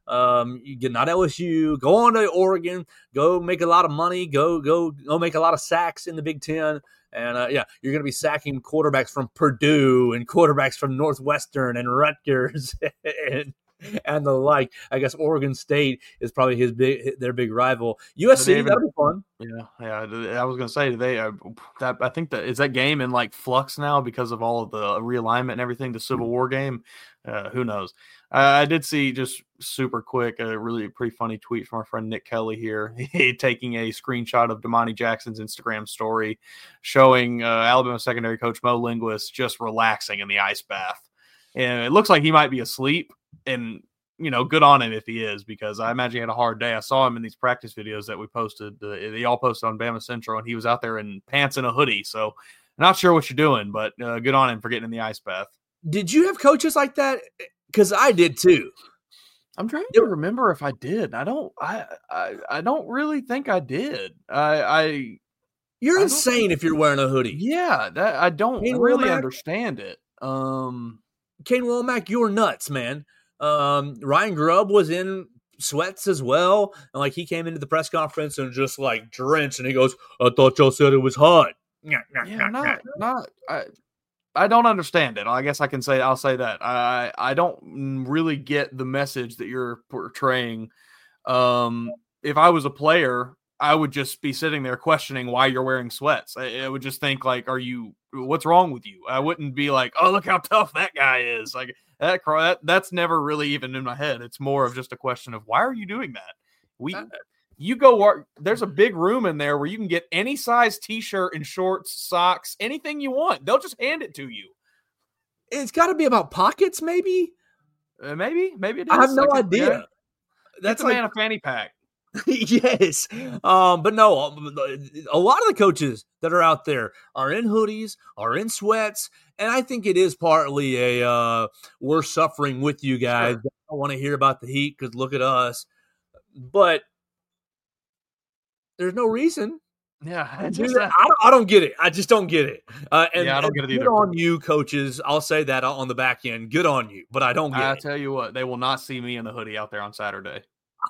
Um, you get not L S U, go on to Oregon, go make a lot of money, go go go make a lot of sacks in the Big Ten. And, uh, yeah, you're going to be sacking quarterbacks from Purdue and quarterbacks from Northwestern and Rutgers and and the like. I guess Oregon State is probably his big their big rival. U S C, even, that'll be fun. Yeah, yeah. I was going to say, they uh, that I think that is that game in like flux now because of all of the realignment and everything, the Civil War game. Uh, who knows? Uh, I did see just super quick a really pretty funny tweet from our friend Nick Kelly here, taking a screenshot of Damani Jackson's Instagram story showing uh, Alabama secondary coach Mo Linguist just relaxing in the ice bath. And it looks like he might be asleep, and, you know, good on him if he is, because I imagine he had a hard day. I saw him in these practice videos that we posted. Uh, they all posted on Bama Central, and he was out there in pants and a hoodie. So not sure what you're doing, but uh, good on him for getting in the ice bath. Did you have coaches like that? Because I did too. I'm trying to remember if I did. I don't. I I, I don't really think I did. I. I you're I insane if you're wearing a hoodie. Yeah, that I don't Kane really Womack? understand it. Um, Kane Womack, you're nuts, man. Um, Ryan Grubb was in sweats as well, and like he came into the press conference and just like drenched, and he goes, "I thought y'all said it was hot." Yeah, not not. I, I don't understand it. I guess I can say I'll say that. I I don't really get the message that you're portraying. Um, if I was a player, I would just be sitting there questioning why you're wearing sweats. I, I would just think like, are you? What's wrong with you? I wouldn't be like, oh, look how tough that guy is. Like that. that that's never really even in my head. It's more of just a question of why are you doing that? We. You go, there's a big room in there where you can get any size t-shirt and shorts, socks, anything you want. They'll just hand it to you. It's got to be about pockets, maybe? Uh, maybe, maybe it is. I have no like idea. Yeah. That's a like man a fanny pack. Yes. Um, but no, a lot of the coaches that are out there are in hoodies, are in sweats, and I think it is partly a uh, we're suffering with you guys. Sure. I don't want to hear about the heat because look at us. But there's no reason. Yeah, I, just, I, don't, I don't get it. I just don't get it. Uh, and, yeah, I don't get it either. Good on you, coaches. I'll say that on the back end. Good on you, but I don't get I it. I tell you what, they will not see me in a hoodie out there on Saturday.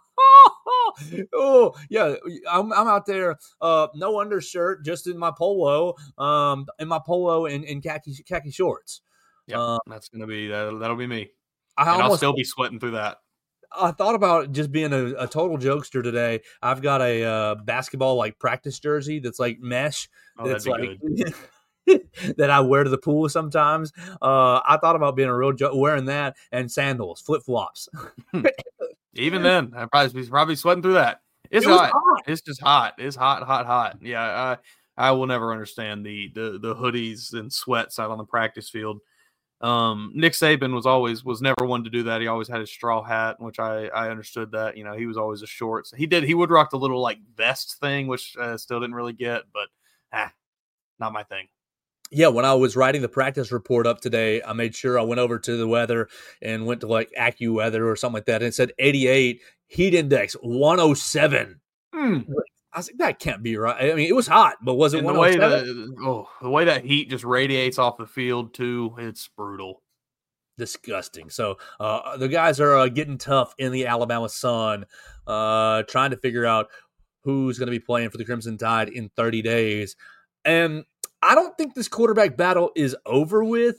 Oh yeah, I'm I'm out there, uh, no undershirt, just in my polo, um, in my polo and, and khaki khaki shorts. Yeah, um, that's gonna be that'll, that'll be me. I and almost, I'll still be sweating through that. I thought about just being a, a total jokester today. I've got a uh, basketball like practice jersey that's like mesh. Oh, that's that'd be like good. that I wear to the pool sometimes. Uh, I thought about being a real joke, wearing that and sandals, flip flops. Even then, I'd probably be probably sweating through that. It's it hot. hot. It's just hot. It's hot, hot, hot. Yeah, I I will never understand the the the hoodies and sweats out on the practice field. Um, Nick Saban was always was never one to do that. He always had his straw hat, which I I understood that. You know, he was always a shorts. He did he would rock the little like vest thing, which I uh, still didn't really get, but ah, not my thing. Yeah, when I was writing the practice report up today, I made sure I went over to the weather and went to like AccuWeather or something like that, and it said eighty-eight, heat index one oh seven. Mm. I was like, that can't be right. I mean, it was hot, but was it and one the way oh seven? that oh the way that heat just radiates off the field too? It's brutal, disgusting. So uh, the guys are uh, getting tough in the Alabama sun, uh, trying to figure out who's going to be playing for the Crimson Tide in thirty days, and I don't think this quarterback battle is over with.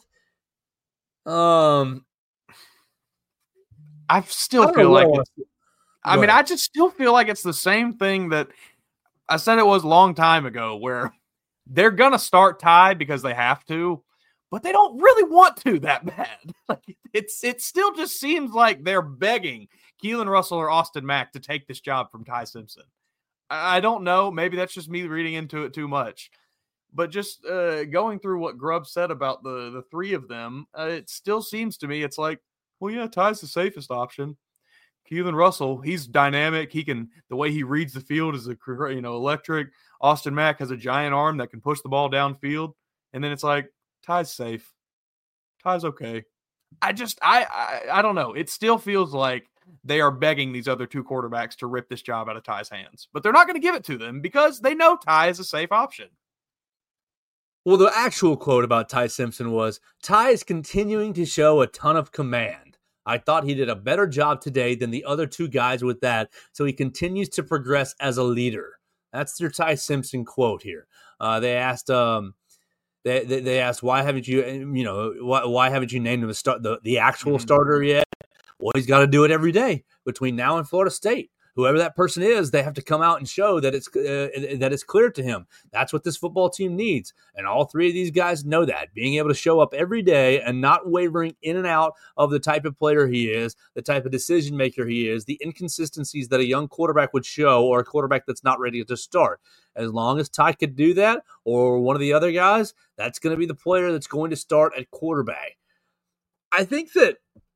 Um, I still I feel like know. it's, I mean, I just still feel like it's the same thing that I said it was a long time ago, where they're going to start Ty because they have to, but they don't really want to that bad. Like it's it still just seems like they're begging Keelan Russell or Austin Mack to take this job from Ty Simpson. I, I don't know. Maybe that's just me reading into it too much. But just uh, going through what Grubb said about the, the three of them, uh, it still seems to me it's like, well, yeah, Ty's the safest option. Keelan Russell, he's dynamic. He can the way he reads the field is a you know electric. Austin Mack has a giant arm that can push the ball downfield, and then it's like Ty's safe. Ty's okay. I just I, I I don't know. It still feels like they are begging these other two quarterbacks to rip this job out of Ty's hands, but they're not going to give it to them because they know Ty is a safe option. Well, the actual quote about Ty Simpson was, Ty is continuing to show a ton of command. I thought he did a better job today than the other two guys with that, so he continues to progress as a leader. That's their Ty Simpson quote here. Uh, they asked, um, they, they they asked, why haven't you, you know, why, why haven't you named him the start, the, the actual mm-hmm. starter yet? Well, he's got to do it every day between now and Florida State. Whoever that person is, they have to come out and show that it's uh, that it's clear to him. That's what this football team needs. And all three of these guys know that. Being able to show up every day and not wavering in and out of the type of player he is, the type of decision maker he is, the inconsistencies that a young quarterback would show or a quarterback that's not ready to start. As long as Ty could do that or one of the other guys, that's going to be the player that's going to start at quarterback. I think that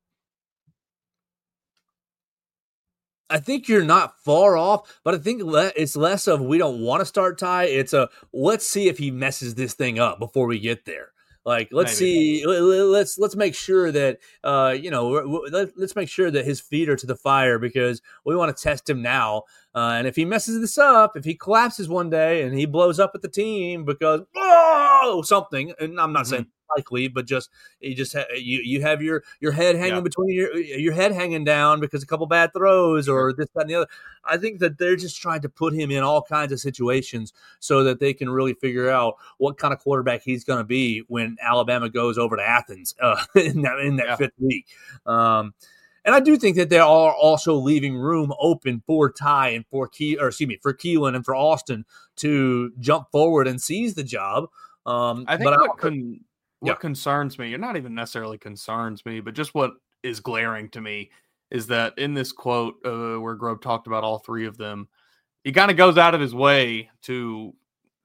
I think you're not far off, but I think le- it's less of we don't want to start Ty. It's a let's see if he messes this thing up before we get there. Like let's Maybe. see, let's let's make sure that uh, you know let's make sure that his feet are to the fire because we want to test him now. Uh, and if he messes this up, if he collapses one day and he blows up at the team because oh something, and I'm not mm-hmm. saying likely, but just you just ha- you you have your your head hanging yeah. between your your head hanging down because a couple bad throws or this that and the other. I think that they're just trying to put him in all kinds of situations so that they can really figure out what kind of quarterback he's going to be when Alabama goes over to Athens uh, in that in that yeah. fifth week. Um, And I do think that they are also leaving room open for Ty and for Ke- or excuse me, for Keelan and for Austin to jump forward and seize the job. Um, I think but what, I, con- what yeah. concerns me, or not even necessarily concerns me, but just what is glaring to me is that in this quote uh, where Grove talked about all three of them, he kind of goes out of his way to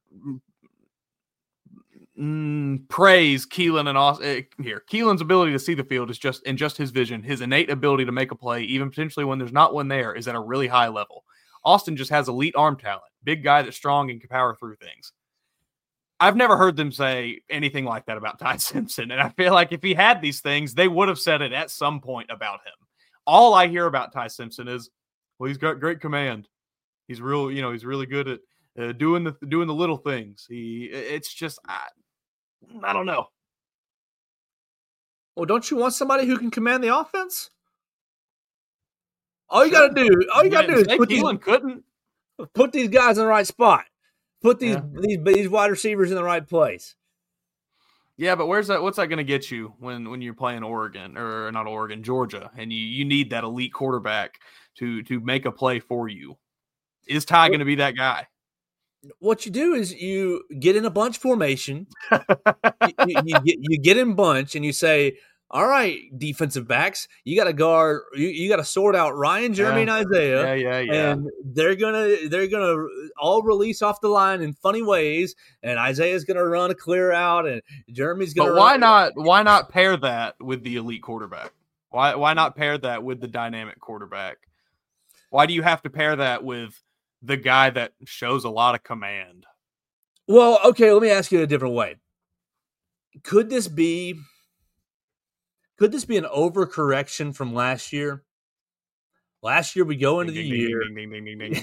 Mm, praise Keelan and Austin uh, here. Keelan's ability to see the field is just in just his vision. His innate ability to make a play, even potentially when there's not one there, is at a really high level. Austin just has elite arm talent. Big guy that's strong and can power through things. I've never heard them say anything like that about Ty Simpson, and I feel like if he had these things, they would have said it at some point about him. All I hear about Ty Simpson is, well, he's got great command. He's real, you know, he's really good at uh, doing the doing the little things. He, it's just. I, I don't know. Well, don't you want somebody who can command the offense? All you sure. got to do, all you got to do is put these, couldn't. put these guys in the right spot. Put these, yeah. these these wide receivers in the right place. Yeah, but where's that? What's that going to get you when, when you're playing Oregon or not Oregon, Georgia, and you, you need that elite quarterback to to make a play for you? Is Ty going to be that guy? What you do is you get in a bunch formation. you, you, you, get, you get in bunch and you say, all right, defensive backs, you got to guard, you, you got to sort out Ryan, Jeremy, yeah. and Isaiah. Yeah, yeah, yeah. And they're gonna they're gonna all release off the line in funny ways, and Isaiah's gonna run a clear out, and Jeremy's gonna. But run why not? Why not pair that with the elite quarterback? Why why not pair that with the dynamic quarterback? Why do you have to pair that with the guy that shows a lot of command? Well, okay, let me ask you a different way. Could this be could this be an overcorrection from last year? Last year we go into ding, the ding, year. Ding, ding, ding, ding,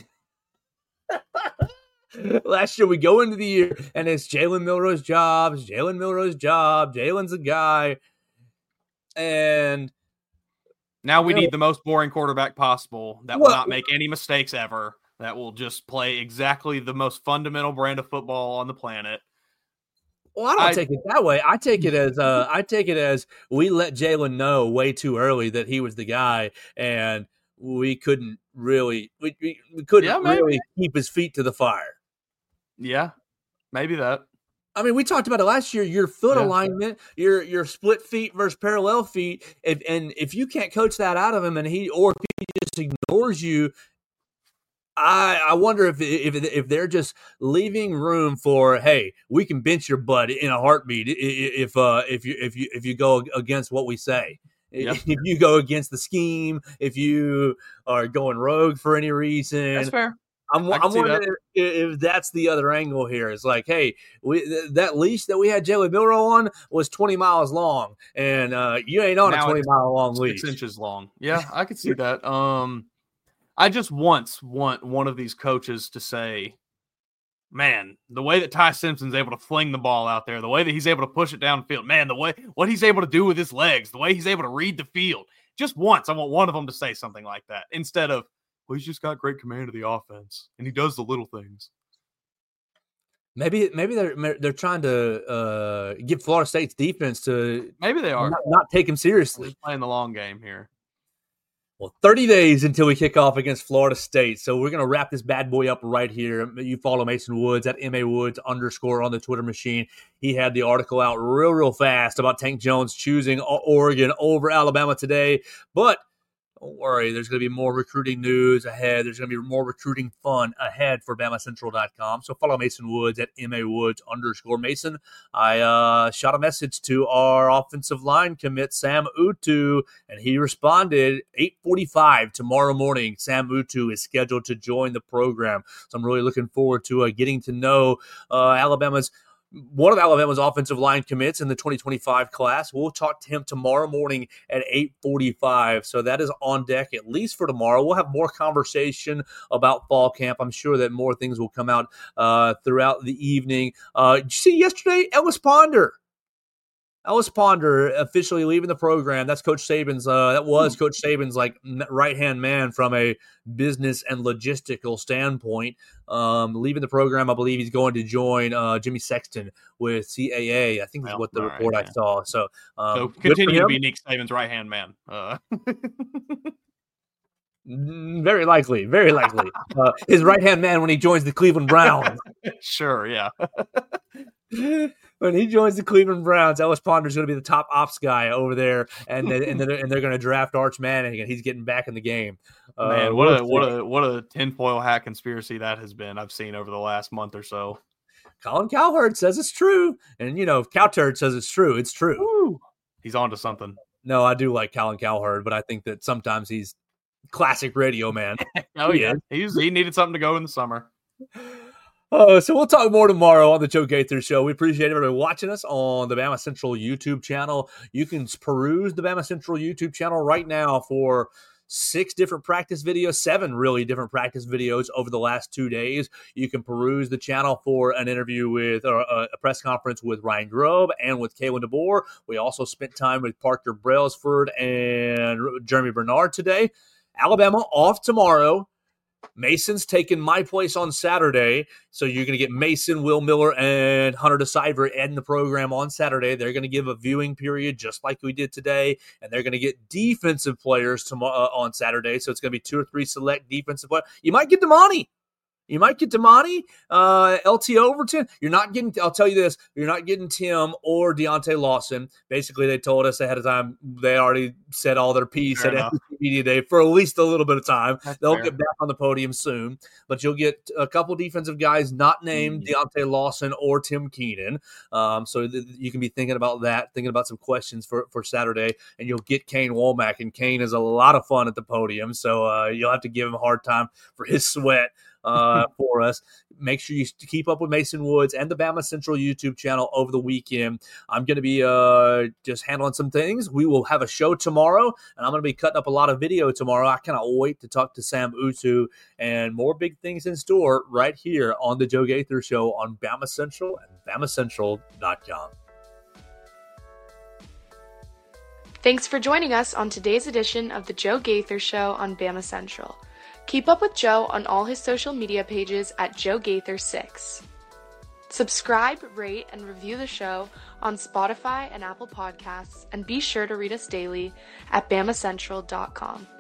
ding. Last year we go into the year and it's Jalen Milroe's job, it's Jalen Milroe's job, Jalen's a guy. And now we you know, need the most boring quarterback possible that well, will not make any mistakes ever. That will just play exactly the most fundamental brand of football on the planet. Well, I don't I, take it that way. I take it as uh, I take it as we let Jalen know way too early that he was the guy, and we couldn't really we, we, we couldn't yeah, really keep his feet to the fire. Yeah, maybe that. I mean, we talked about it last year. Your foot yeah. alignment, your your split feet versus parallel feet, if, and if you can't coach that out of him, and he or if he just ignores you. I, I wonder if, if if they're just leaving room for, hey, we can bench your butt in a heartbeat if uh if you if you if you go against what we say. Yep. If you go against the scheme, if you are going rogue for any reason. That's fair. I'm, I'm wondering that. if, if that's the other angle here. It's like, hey, we, th- that leash that we had Jalen Milroe on was twenty miles long, and uh, you ain't on now a twenty mile long leash. Six inches long. Yeah, I could see that. Um. I just once want one of these coaches to say, man, the way that Ty Simpson's able to fling the ball out there, the way that he's able to push it downfield, man, the way what he's able to do with his legs, the way he's able to read the field, just once, I want one of them to say something like that instead of, well, he's just got great command of the offense and he does the little things. Maybe maybe they're they're trying to uh, get Florida State's defense to maybe they are not, not take him seriously. Just playing the long game here. Well, thirty days until we kick off against Florida State. So we're going to wrap this bad boy up right here. You follow Mason Woods at M A Woods underscore on the Twitter machine. He had the article out real, real fast about Tank Jones choosing Oregon over Alabama today. But don't worry, there's going to be more recruiting news ahead. There's going to be more recruiting fun ahead for Bama Central dot com. So follow Mason Woods at M A Woods underscore Mason. I uh, shot a message to our offensive line commit, Sam Utu, and he responded eight forty-five tomorrow morning. Sam Utu is scheduled to join the program. So I'm really looking forward to uh, getting to know uh, Alabama's one of Alabama's offensive line commits in the twenty twenty-five class. We'll talk to him tomorrow morning at eight forty-five. So that is on deck, at least for tomorrow. We'll have more conversation about fall camp. I'm sure that more things will come out uh, throughout the evening. Uh, did you see yesterday, Ellis Ponder? Ellis Ponder officially leaving the program. That's Coach Saban's. Uh, that was Coach Saban's like right-hand man from a business and logistical standpoint. Um, leaving the program, I believe he's going to join uh, Jimmy Sexton with C A A. I think that's well, what the report right, I saw. So, um, so continue to be Nick Saban's right-hand man. Uh. Very likely, very likely. Uh, his right-hand man when he joins the Cleveland Browns. Sure, yeah. When he joins the Cleveland Browns, Ellis Ponder is going to be the top ops guy over there, and they, and they're, and they're going to draft Arch Manning, and he's getting back in the game. Uh, Man, what a what a what a tinfoil hat conspiracy that has been. I've seen over the last month or so. Colin Cowherd says it's true, and you know, Cowturd says it's true. It's true. Woo. He's on to something. No, I do like Colin Cowherd, but I think that sometimes he's classic radio man. Oh yeah, he's he needed something to go in the summer. Uh, so we'll talk more tomorrow on the Joe Gaither Show. We appreciate everybody watching us on the Bama Central YouTube channel. You can peruse the Bama Central YouTube channel right now for six different practice videos, seven really different practice videos over the last two days. You can peruse the channel for an interview with or a press conference with Ryan Grubb and with Kalen DeBoer. We also spent time with Parker Brailsford and Jeremy Bernard today. Alabama off tomorrow. Mason's taking my place on Saturday, so you're going to get Mason, Will Miller, and Hunter DeCiver in the program on Saturday. They're going to give a viewing period just like we did today, and they're going to get defensive players tomorrow uh, on Saturday, so it's going to be two or three select defensive players. You might get Damani. You might get Damani, uh, L T Overton. You're not getting, I'll tell you this, you're not getting Tim or Deontay Lawson. Basically, they told us ahead of time, they already said all their piece fair at F C C Media Day for at least a little bit of time. That's They'll fair. Get back on the podium soon. But you'll get a couple defensive guys not named mm-hmm. Deontay Lawson or Tim Keenan. Um, so th- you can be thinking about that, thinking about some questions for, for Saturday. And you'll get Kane Womack. And Kane is a lot of fun at the podium. So uh, you'll have to give him a hard time for his sweat. Uh, for us. Make sure you keep up with Mason Woods and the Bama Central YouTube channel over the weekend. I'm going to be uh, just handling some things. We will have a show tomorrow, and I'm going to be cutting up a lot of video tomorrow. I cannot wait to talk to Sam Utu and more big things in store right here on the Joe Gaither Show on Bama Central and Bama Central dot com. Thanks for joining us on today's edition of the Joe Gaither Show on Bama Central. Keep up with Joe on all his social media pages at Joe Gaither six. Subscribe, rate, and review the show on Spotify and Apple Podcasts, and be sure to read us daily at Bama Central dot com.